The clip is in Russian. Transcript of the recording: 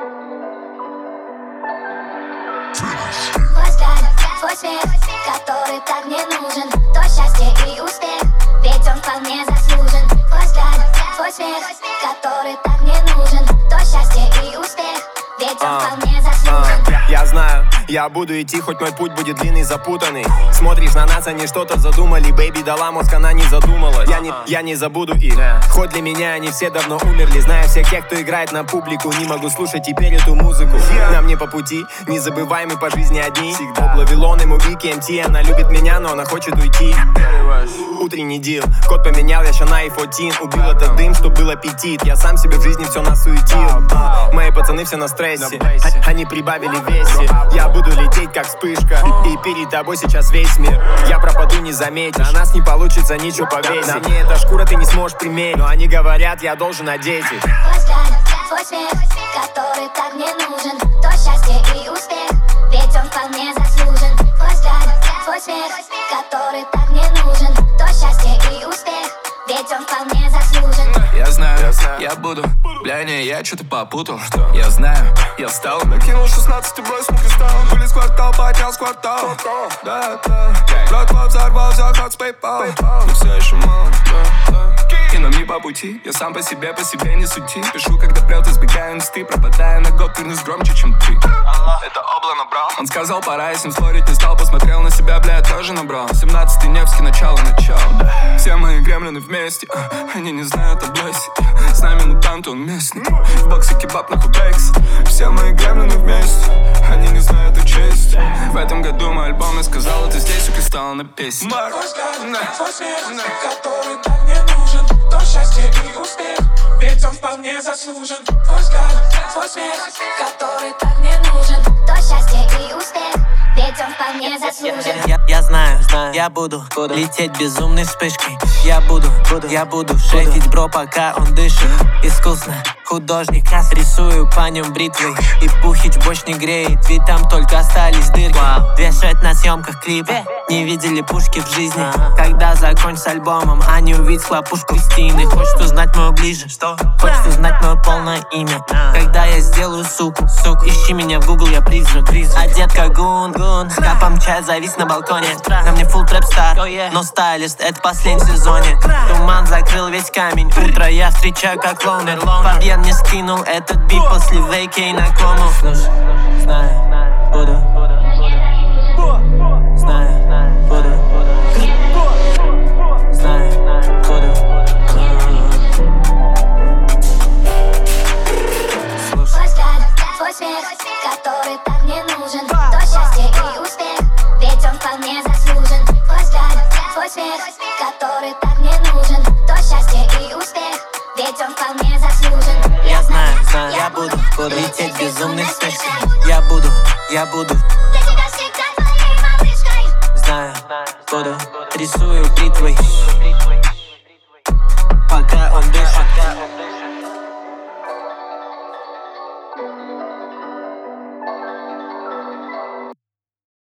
Твой взгляд, твой смех, который так мне нужен. То счастье и успех, ведь он вполне заслужен. Твой взгляд, твой смех, который так мне нужен. То счастье и успех, ведь он вполне заслужен. Я знаю, я буду идти, хоть мой путь будет длинный, запутанный. Смотришь на нас, они что-то задумали. Бэйби дала мозг, она не задумалась. Я не забуду их, хоть для меня они все давно умерли. Знаю всех тех, кто играет на публику. Не могу слушать теперь эту музыку. Нам не по пути, не забывай, мы по жизни одни. Об Вавилон и Муби, KMT. Она любит меня, но она хочет уйти. Утренний дил, код поменял, я ща на i14. Убил этот дым, чтоб был аппетит. Я сам себе в жизни все насуетил. Мои пацаны все на стрессе, они прибавили в весе. Я буду лететь как вспышка, и перед тобой сейчас весь мир. Я пропаду, не заметишь, на нас не получится ничего повесить. На мне эта шкура ты не сможешь примерить, но они говорят, я должен одеть их. Твой взгляд, твой смех, который так мне нужен. То счастье и успех, ведь он вполне заслужен. Твой взгляд, твой смех, который так мне нужен. То счастье и успех, ведь он вполне заслужен. Я знаю, я буду. Бля, не, я что-то попутал. Я знаю, я встал. Накинул 16 и бросил кристалл. Вылез квартал, поднял с квартал. Да. Брат твой взорвался, хат с PayPal. Но все еще мало, и нам не по пути. Я сам по себе не сути. Пишу, когда прет, избегаю инсты. Пропадая на год, вернусь громче, чем ты. Это обло набрал. Он сказал, пора, я с ним спорить не стал. Посмотрел на себя, бля, я тоже набрал. 17-й Невский, начало. Все мои гремлины вместе, они не знают о Блэссе. С нами мутант, он местный. В боксе кебаб, нахуй бэкс. Все мои гремлины вместе, они не знают о чести. В этом году мой альбом, я сказал, это здесь у Кристалла на песне. Твой взгляд, твой смех, который так мне нужен. То счастье и успех, ведь он вполне заслужен. Твой взгляд, твой смех, который так мне нужен. То счастье и успех, ведь он вполне заслужен. Я знаю, я буду лететь безумной вспышкой. Я буду шейкить, бро, пока он дышит. Искусно, художник, рисую по нем бритвой. И Пухич больше не греет, ведь там только остались дырки. Вешать на съемках клипа, не видели пушки в жизни. Когда закончишь с альбомом, а не увидеть хлопушку Кристины. Хочешь узнать мою ближе? Хочешь узнать мое полное имя? Когда я сделаю суку, ищи меня в Google, я призрак. Одет как гун, капом чай завис на балконе. На мне фулл трэп стар, но стайлист, это последний сезоне. Туман закрыл весь камень, утро я встречаю как лоунер. Фабьен мне скинул этот бит после вейкей на кому. Слушай, знаю, буду. Знаю, буду. Знаю, буду. Твой взгляд, твой смех, который так мне нужен. То счастье и успех, ведь он вполне заслужен. Твой взгляд, твой смех, который так мне нужен. То счастье и успех, ведь он вполне заслужен. Я знаю, я буду лететь безумной вспышкой. Я буду Для тебя всегда твоей малышкой. знаю, буду рисую бритвой.